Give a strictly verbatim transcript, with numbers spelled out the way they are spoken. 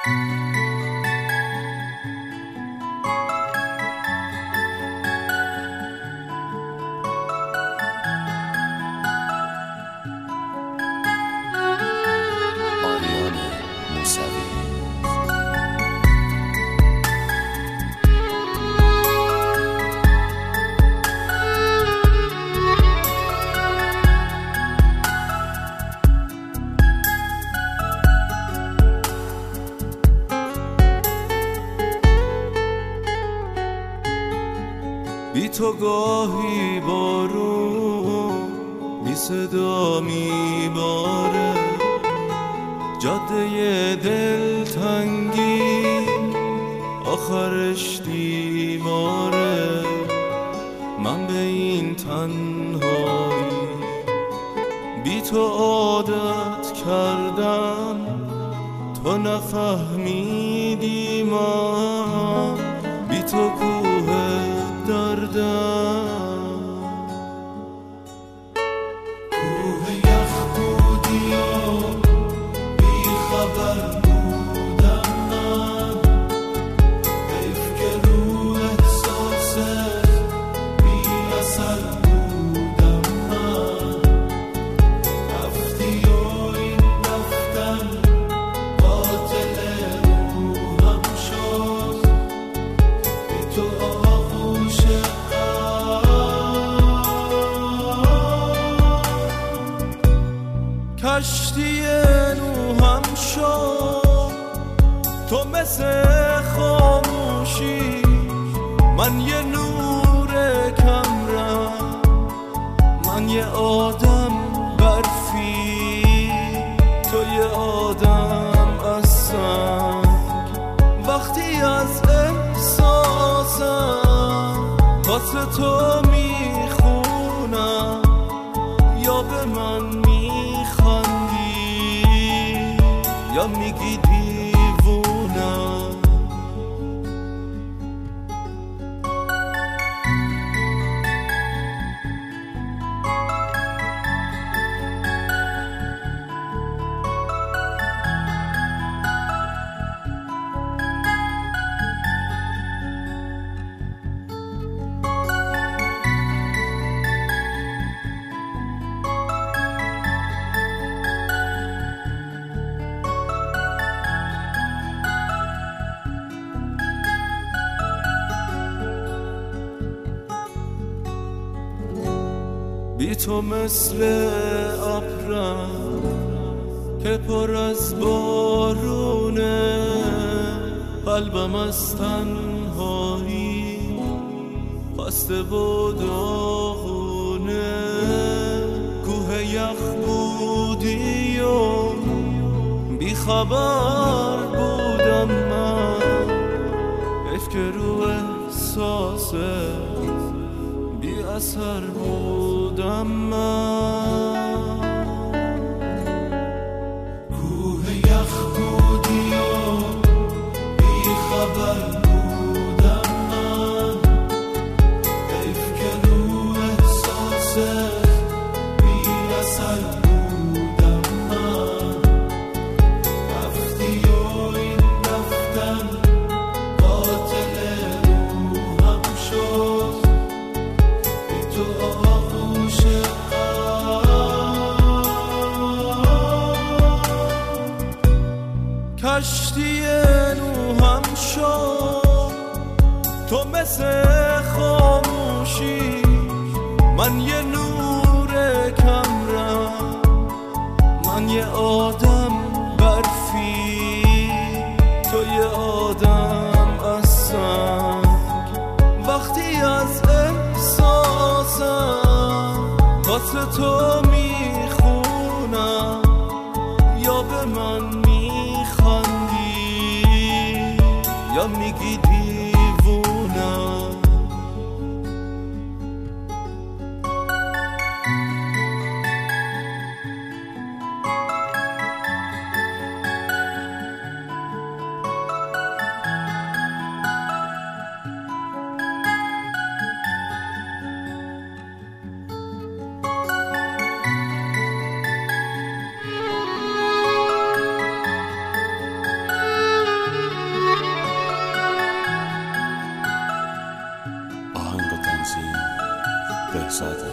بی تو گاهی بارون بی صدا میباره، جاده دلتنگی آخرش دیواره. من به این تنهایی بی تو عادت کردم، تو نفهمیدی من بی تو کوه دردم. کوه یخ بودی و بی خبر بودم من، حیف که رو احساست بی اثر بودم من. رفتی و این رفتن قاتل روحم شد، بی تو آغوش کشتی نوحم شد. تو مثل خاموشی، من یه نور کمرم، من یه آدم برفی، تو یه آدم از سنگ. وقتی از احساسم واسه تو میخونم، یا به من میخندی یا میگی دیوونم. بی تو مثل ابرم که پر از بارونه، قلبم از تنهایی خسته و داغونه. کوه یخ بودی و بی خبر بودم من، حیف که رو احساسه بی اثر بودم من. کوه یخ بودی و بی خبر بودم من، حیف که رو احساسه بی اثر بودم من. رفتی و این رفتن قاتل روحم شد، تو آغوش کشتی نوحم شد. تو مثل خاموشی، من یه نور کمرم، من یه آدم برفی، تو یه آدم از سنگ. وقتی از واسه تو میخونم، یا به من میخندی یا میگی دیوونم. بهزاده.